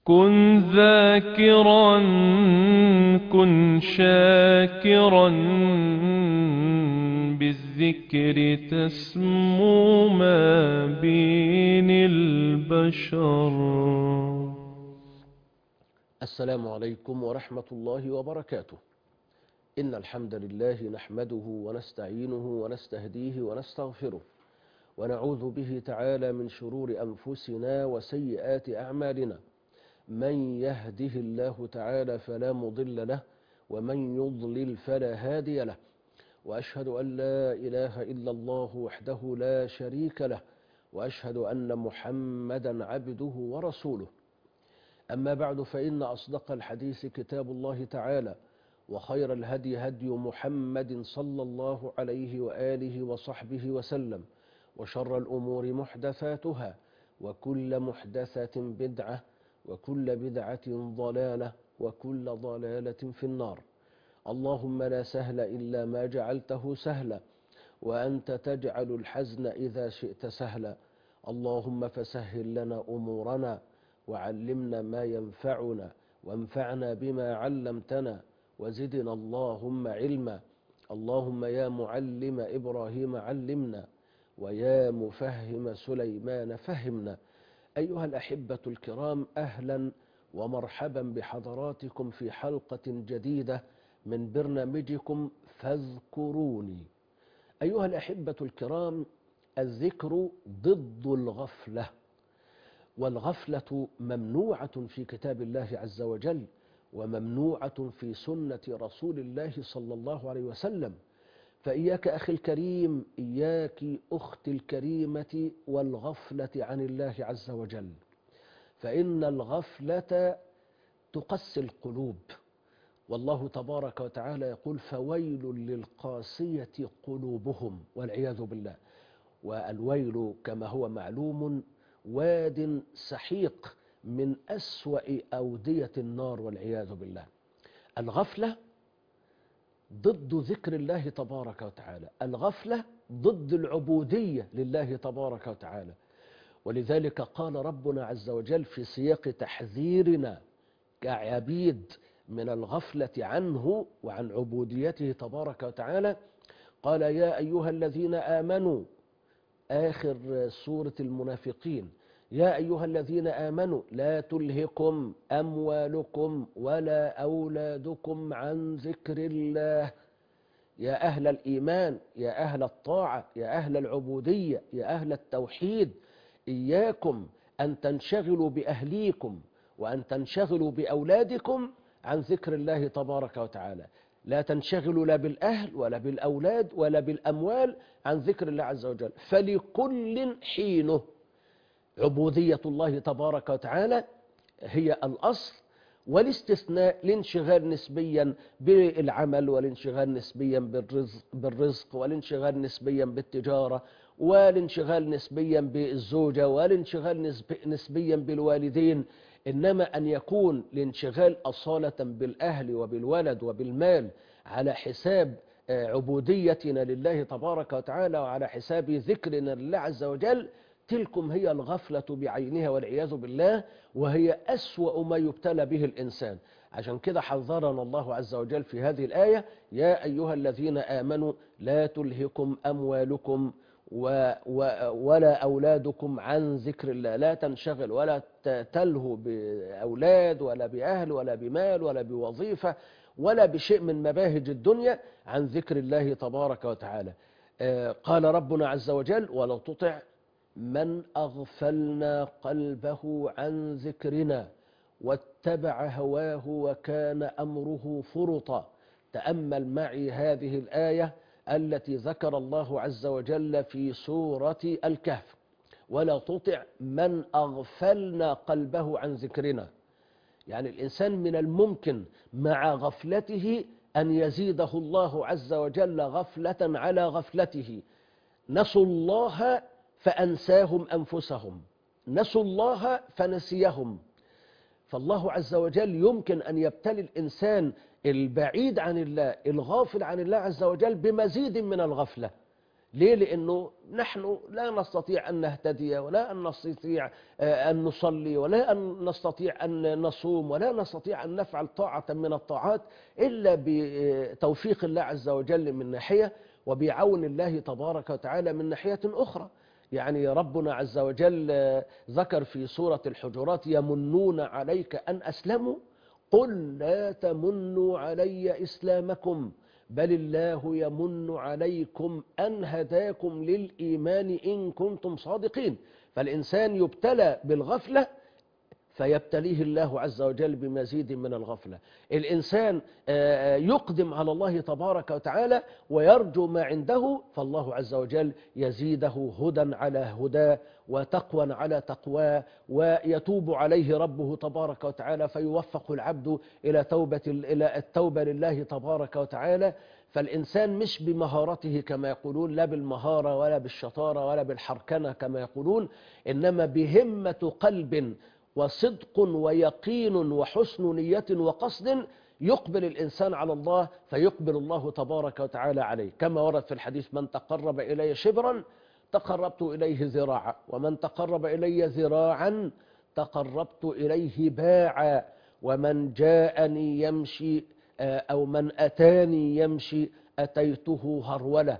كن ذاكرا، كن شاكرا، بالذكر تسمو ما بين البشر. السلام عليكم ورحمة الله وبركاته. إن الحمد لله نحمده ونستعينه ونستهديه ونستغفره، ونعوذ به تعالى من شرور أنفسنا وسيئات أعمالنا. من يهده الله تعالى فلا مضل له، ومن يضلل فلا هادي له. وأشهد أن لا إله إلا الله وحده لا شريك له، وأشهد أن محمدا عبده ورسوله. أما بعد، فإن أصدق الحديث كتاب الله تعالى، وخير الهدي هدي محمد صلى الله عليه وآله وصحبه وسلم، وشر الأمور محدثاتها، وكل محدثة بدعة، وكل بدعة ضلالة، وكل ضلالة في النار. اللهم لا سهل إلا ما جعلته سهلا، وأنت تجعل الحزن إذا شئت سهلا. اللهم فسهل لنا أمورنا، وعلمنا ما ينفعنا، وانفعنا بما علمتنا، وزدنا اللهم علما. اللهم يا معلم إبراهيم علمنا، ويا مفهم سليمان فهمنا. أيها الأحبة الكرام، أهلا ومرحبا بحضراتكم في حلقة جديدة من برنامجكم فاذكروني. أيها الأحبة الكرام، الذكر ضد الغفلة، والغفلة ممنوعة في كتاب الله عز وجل، وممنوعة في سنة رسول الله صلى الله عليه وسلم. فإياك أخي الكريم، إياك أختي الكريمة، والغفلة عن الله عز وجل، فإن الغفلة تقسي القلوب. والله تبارك وتعالى يقول: فويل للقاسية قلوبهم، والعياذ بالله. والويل كما هو معلوم واد سحيق من أسوأ أودية النار، والعياذ بالله. الغفلة ضد ذكر الله تبارك وتعالى، الغفلة ضد العبودية لله تبارك وتعالى. ولذلك قال ربنا عز وجل في سياق تحذيرنا كعبيد من الغفلة عنه وعن عبوديته تبارك وتعالى، قال: يا أيها الذين آمنوا، آخر سورة المنافقين: يا أيها الذين آمنوا لا تلهكم أموالكم ولا أولادكم عن ذكر الله. يا أهل الإيمان، يا أهل الطاعة، يا أهل العبودية، يا أهل التوحيد، إياكم أن تنشغلوا بأهليكم وأن تنشغلوا بأولادكم عن ذكر الله تبارك وتعالى. لا تنشغلوا لا بالأهل ولا بالأولاد ولا بالأموال عن ذكر الله عز وجل، فلكل حينه. عبودية الله تبارك وتعالى هي الأصل، والاستثناء الانشغال نسبيا بالعمل، والانشغال نسبيا بالرزق، والانشغال نسبيا بالتجارة، والانشغال نسبيا بالزوجة، والانشغال نسبيا بالوالدين. إنما أن يكون الانشغال أصالة بالأهل وبالولد وبالمال على حساب عبوديتنا لله تبارك وتعالى، وعلى حساب ذكرنا لله عز وجل، تلكم هي الغفلة بعينها، والعياذ بالله، وهي أسوأ ما يبتلى به الإنسان. عشان كده حذرنا الله عز وجل في هذه الآية: يا أيها الذين آمنوا لا تلهكم أموالكم ولا أولادكم عن ذكر الله. لا تنشغل ولا تلهو بأولاد ولا بأهل ولا بمال ولا بوظيفة ولا بشيء من مباهج الدنيا عن ذكر الله تبارك وتعالى. قال ربنا عز وجل: ولا تطع من أغفلنا قلبه عن ذكرنا واتبع هواه وكان أمره فرطا. تأمل معي هذه الآية التي ذكر الله عز وجل في سورة الكهف: ولا تطع من أغفلنا قلبه عن ذكرنا. يعني الإنسان من الممكن مع غفلته أن يزيده الله عز وجل غفلة على غفلته. نسوا الله فأنساهم أنفسهم، نسوا الله فنسيهم. فالله عز وجل يمكن أن يبتلي الإنسان البعيد عن الله، الغافل عن الله عز وجل، بمزيد من الغفلة. ليه؟ لأنه نحن لا نستطيع أن نهتدي، ولا أن نستطيع أن نصلي، ولا أن نستطيع أن نصوم، ولا نستطيع أن نفعل طاعة من الطاعات إلا بتوفيق الله عز وجل من ناحية، وبعون الله تبارك وتعالى من ناحية أخرى. يعني ربنا عز وجل ذكر في سورة الحجرات: يمنون عليك أن أسلموا قل لا تمنوا علي إسلامكم بل الله يمن عليكم أن هداكم للإيمان إن كنتم صادقين. فالإنسان يبتلى بالغفلة فيبتليه الله عز وجل بمزيد من الغفلة. الإنسان يقدم على الله تبارك وتعالى ويرجو ما عنده، فالله عز وجل يزيده هدى على هداه وتقوى على تقواه، ويتوب عليه ربه تبارك وتعالى فيوفق العبد إلى التوبة لله تبارك وتعالى. فالإنسان مش بمهارته كما يقولون، لا بالمهارة ولا بالشطارة ولا بالحركنة كما يقولون، إنما بهمة قلب وصدق ويقين وحسن نية وقصد يقبل الإنسان على الله فيقبل الله تبارك وتعالى عليه، كما ورد في الحديث: من تقرب إلي شبرا تقربت إليه ذراعا، ومن تقرب إلي ذراعا تقربت إليه باعا، ومن جاءني يمشي أو من أتاني يمشي أتيته هرولة.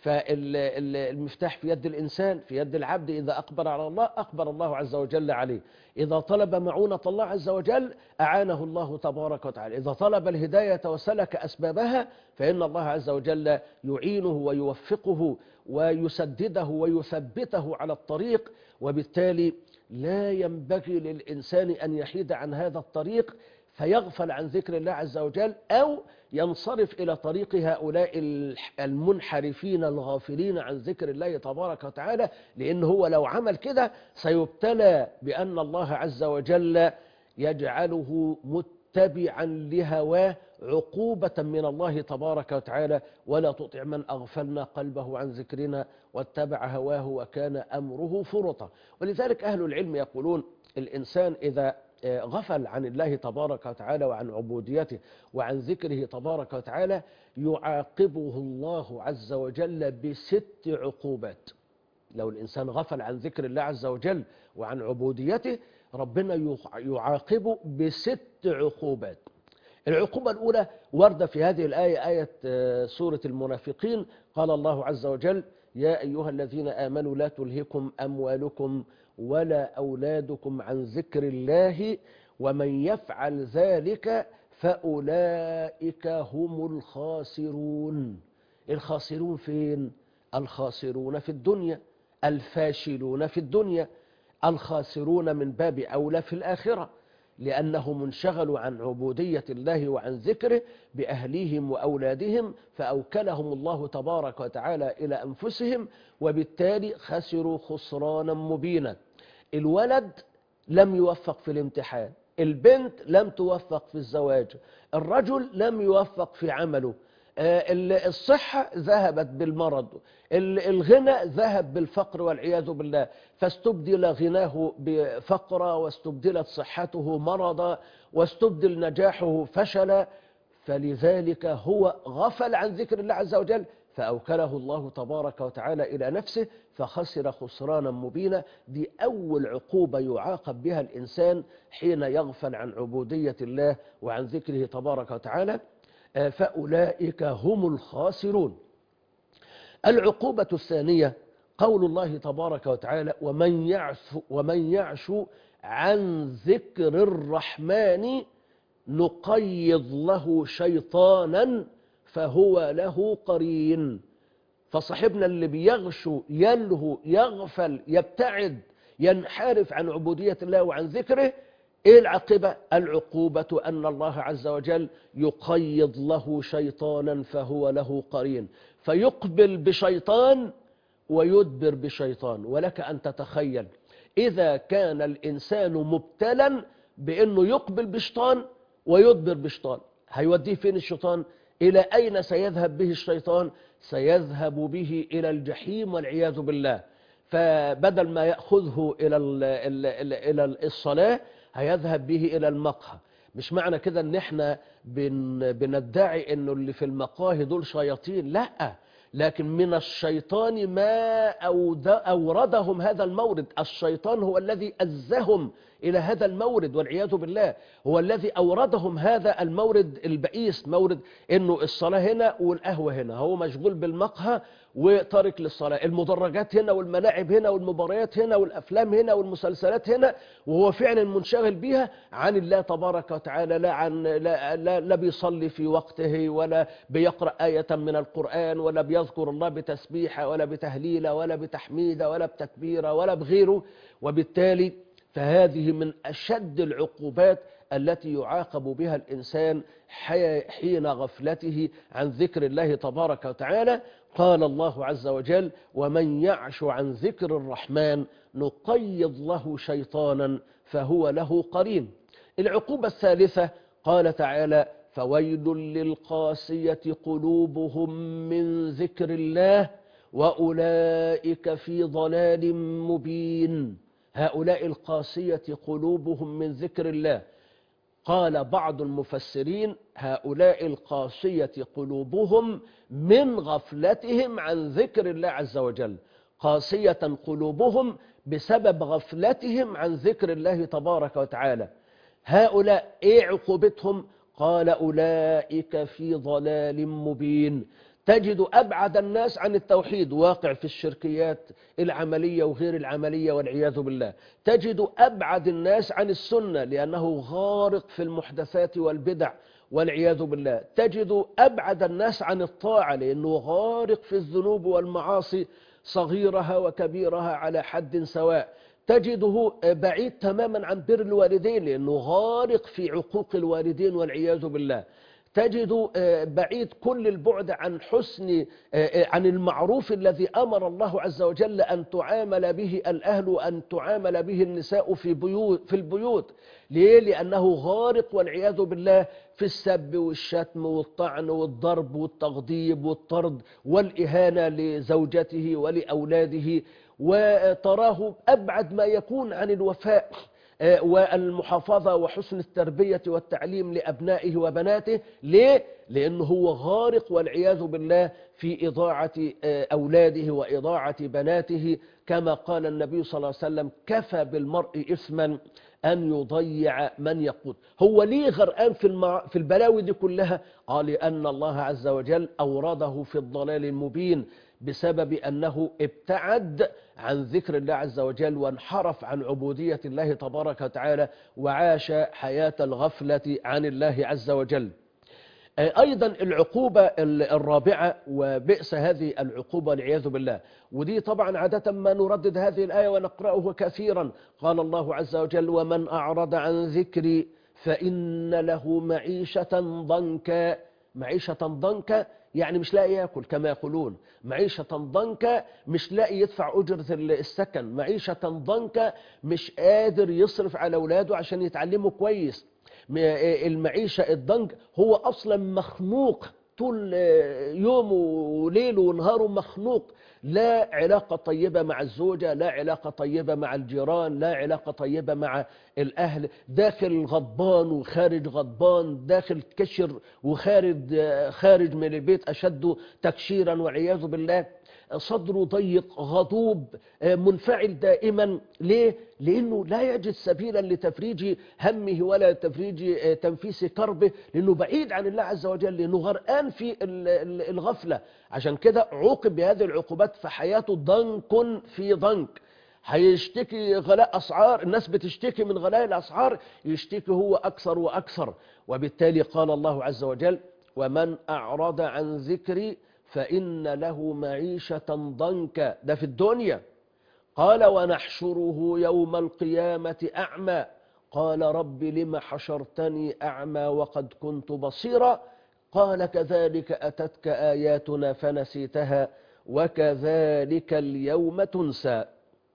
فالمفتاح في يد الإنسان، في يد العبد. إذا أقبل على الله أقبل الله عز وجل عليه، إذا طلب معونة الله عز وجل أعانه الله تبارك وتعالى، إذا طلب الهداية وسلك أسبابها فإن الله عز وجل يعينه ويوفقه ويسدده ويثبته على الطريق. وبالتالي لا ينبغي للإنسان أن يحيد عن هذا الطريق فيغفل عن ذكر الله عز وجل، أو ينصرف إلى طريق هؤلاء المنحرفين الغافلين عن ذكر الله تبارك وتعالى، لأنه هو لو عمل كده سيبتلى بأن الله عز وجل يجعله متبعا لهواه عقوبة من الله تبارك وتعالى: ولا تطع من أغفلنا قلبه عن ذكرنا واتبع هواه وكان أمره فرطا. ولذلك أهل العلم يقولون: الإنسان إذا غفل عن الله تبارك وتعالى وعن عبوديته وعن ذكره تبارك وتعالى يعاقبه الله عز وجل ب6 عقوبات. لو الإنسان غفل عن ذكر الله عز وجل وعن عبوديته ربنا يعاقبه ب6 عقوبات. العقوبة الأولى وردة في هذه الآية، آية سورة المنافقين. قال الله عز وجل: يا أيها الذين آمنوا لا تلهكم أموالكم ولا أولادكم عن ذكر الله ومن يفعل ذلك فأولئك هم الخاسرون. الخاسرون فين؟ الخاسرون في الدنيا، الفاشلون في الدنيا، الخاسرون من باب أولى في الآخرة، لأنهم انشغلوا عن عبودية الله وعن ذكره بأهليهم وأولادهم فأوكلهم الله تبارك وتعالى إلى أنفسهم، وبالتالي خسروا خسرانا مبينا. الولد لم يوفق في الامتحان، البنت لم توفق في الزواج، الرجل لم يوفق في عمله، الصحة ذهبت بالمرض، الغنى ذهب بالفقر والعياذ بالله، فاستبدل غناه بفقرا، واستبدلت صحته مرضا، واستبدل نجاحه فشلا. فلذلك هو غفل عن ذكر الله عز وجل فأوكله الله تبارك وتعالى إلى نفسه فخسر خسرانا مبينا. دي أول عقوبة يعاقب بها الإنسان حين يغفل عن عبودية الله وعن ذكره تبارك وتعالى، فأولئك هم الخاسرون. العقوبة الثانية قول الله تبارك وتعالى: ومن يعش عن ذكر الرحمن نقيض له شيطانا فهو له قرين. فصاحبنا اللي بيغشو يلهو يغفل يبتعد ينحرف عن عبودية الله وعن ذكره، ايه العقبة؟ العقوبة أن الله عز وجل يقيض له شيطانا فهو له قرين، فيقبل بشيطان ويدبر بشيطان. ولك أن تتخيل إذا كان الإنسان مبتلا بأنه يقبل بشيطان ويدبر بشيطان، هيوديه فين الشيطان؟ إلى أين سيذهب به الشيطان؟ سيذهب به إلى الجحيم والعياذ بالله. فبدل ما يأخذه إلى الصلاة هيذهب به إلى المقهى. مش معنى كده ان احنا بندعي انه اللي في المقاهي دول شياطين، لا، لكن من الشيطان ما أوردهم هذا المورد. الشيطان هو الذي أزهم إلى هذا المورد والعياذ بالله، هو الذي أوردهم هذا المورد البئيس، مورد إنه الصلاة هنا والقهوة هنا، هو مشغول بالمقهى وتارك للصلاة، المدرجات هنا والملاعب هنا والمباريات هنا والأفلام هنا والمسلسلات هنا، وهو فعلا منشغل بها عن الله تبارك وتعالى. لا بيصلي في وقته، ولا بيقرأ آية من القرآن، ولا بيذكر الله بتسبيحة ولا بتهليلة ولا بتحميدة ولا بتكبيرة ولا بغيره. وبالتالي فهذه من أشد العقوبات التي يعاقب بها الإنسان حين غفلته عن ذكر الله تبارك وتعالى. قال الله عز وجل: ومن يعش عن ذكر الرحمن نقيض له شيطانا فهو له قرين. العقوبة الثالثة قال تعالى: فويل للقاسية قلوبهم من ذكر الله وأولئك في ضلال مبين. هؤلاء القاسية قلوبهم من ذكر الله. قال بعض المفسرين: هؤلاء القاسية قلوبهم من غفلتهم عن ذكر الله عز وجل، قاسية قلوبهم بسبب غفلتهم عن ذكر الله تبارك وتعالى. هؤلاء ايه عقوبتهم؟ قال: أولئك في ضلال مبين. تجد أبعد الناس عن التوحيد، واقع في الشركيات العملية وغير العملية والعياذ بالله. تجد أبعد الناس عن السنة لأنه غارق في المحدثات والبدع والعياذ بالله. تجد أبعد الناس عن الطاعة لأنه غارق في الذنوب والمعاصي صغيرها وكبيرها على حد سواء. تجده بعيد تماما عن بر الوالدين لأنه غارق في عقوق الوالدين والعياذ بالله. تجد بعيد كل البعد عن المعروف الذي أمر الله عز وجل أن تعامل به الأهل وأن تعامل به النساء في البيوت. ليه؟ لأنه غارق والعياذ بالله في السب والشتم والطعن والضرب والتغضيب والطرد والإهانة لزوجته ولأولاده، وتراه أبعد ما يكون عن الوفاء والمحافظة وحسن التربية والتعليم لأبنائه وبناته. ليه؟ لأنه هو غارق والعياذ بالله في إضاعة أولاده وإضاعة بناته، كما قال النبي صلى الله عليه وسلم: كفى بالمرء إثما أن يضيع من يقود. هو ليه غرقان في البلاوي دي كلها؟ قال: لأن الله عز وجل أورده في الضلال المبين بسبب أنه ابتعد عن ذكر الله عز وجل وانحرف عن عبودية الله تبارك وتعالى وعاش حياة الغفلة عن الله عز وجل. أيضا العقوبة الرابعة، وبئس هذه العقوبة والعياذ بالله، ودي طبعا عادة ما نردد هذه الآية ونقرأه كثيرا. قال الله عز وجل: ومن أعرض عن ذكري فإن له معيشة ضنكا. معيشة ضنكا يعني مش لاقي يأكل كما يقولون، معيشة ضنكا مش لاقي يدفع أجرة السكن، معيشة ضنكا مش قادر يصرف على أولاده عشان يتعلموا كويس. المعيشة الضنك هو أصلا مخنوق طول يومه وليله ونهاره، مخنوق، لا علاقة طيبة مع الزوجة، لا علاقة طيبة مع الجيران، لا علاقة طيبة مع الأهل، داخل غضبان وخارج غضبان، داخل كشر وخارج من البيت أشد تكشيرا والعياذ بالله، صدره ضيق، غضوب، منفعل دائما. ليه؟ لأنه لا يجد سبيلا لتفريج همه ولا تنفيس كربه، لأنه بعيد عن الله عز وجل، لأنه غرقان في الغفلة. عشان كده عوقب بهذه العقوبات، فحياته ضنك في ضنك. هيشتكي غلاء أسعار، الناس بتشتكي من غلاء الأسعار، يشتكي هو أكثر وأكثر. وبالتالي قال الله عز وجل: ومن أعرض عن ذكري فإن له معيشة ضنكا. ده في الدنيا. قال: ونحشره يوم القيامة أعمى. قال: رب لم حشرتني أعمى وقد كنت بصيرا. قال: كذلك أتتك آياتنا فنسيتها وكذلك اليوم تنسى.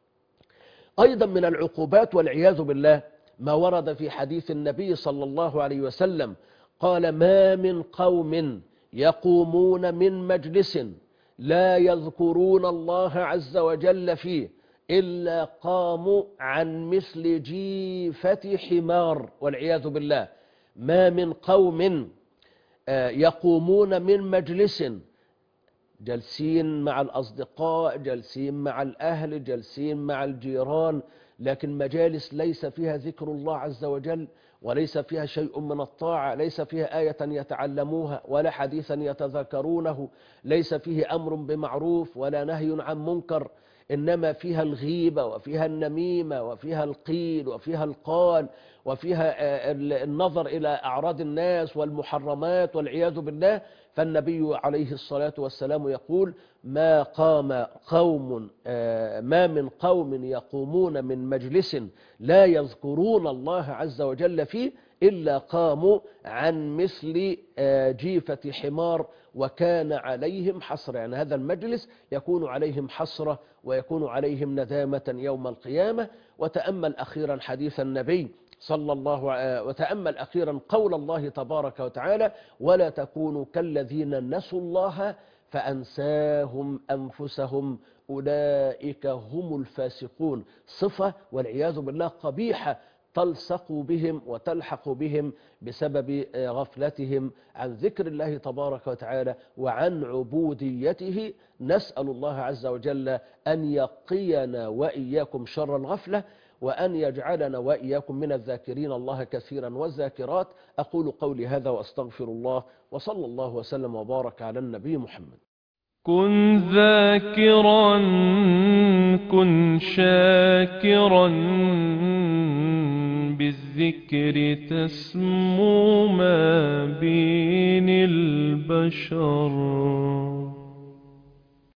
أيضا من العقوبات والعياذ بالله ما ورد في حديث النبي صلى الله عليه وسلم، قال: ما من قوم يقومون من مجلس لا يذكرون الله عز وجل فيه إلا قاموا عن مثل جيفة حمار والعياذ بالله. ما من قوم يقومون من مجلس جالسين مع الأصدقاء، جالسين مع الأهل، جالسين مع الجيران، لكن مجالس ليس فيها ذكر الله عز وجل، وليس فيها شيء من الطاعة، ليس فيها آية يتعلموها ولا حديثا يتذاكرونه، ليس فيه أمر بمعروف ولا نهي عن منكر، إنما فيها الغيبة وفيها النميمة وفيها القيل وفيها القال وفيها النظر إلى أعراض الناس والمحرمات والعياذ بالله. فالنبي عليه الصلاة والسلام يقول: ما من قوم يقومون من مجلس لا يذكرون الله عز وجل فيه إلا قاموا عن مثل جيفة حمار وكان عليهم حسرة. يعني هذا المجلس يكون عليهم حسرة ويكون عليهم ندامة يوم القيامة. وتأمل أخيرا حديث النبي وتأمل أخيرا قول الله تبارك وتعالى: ولا تكونوا كالذين نسوا الله فأنساهم أنفسهم أولئك هم الفاسقون. صفة والعياذ بالله قبيحة تلصق بهم وتلحق بهم بسبب غفلتهم عن ذكر الله تبارك وتعالى وعن عبوديته. نسأل الله عز وجل أن يقينا وإياكم شر الغفلة، وأن يجعلنا وإياكم من الذاكرين الله كثيرا والذاكرات. أقول قولي هذا وأستغفر الله، وصلى الله وسلم وبارك على النبي محمد. كن ذاكرا كن شاكرا بالذكر تسمو ما بين البشر.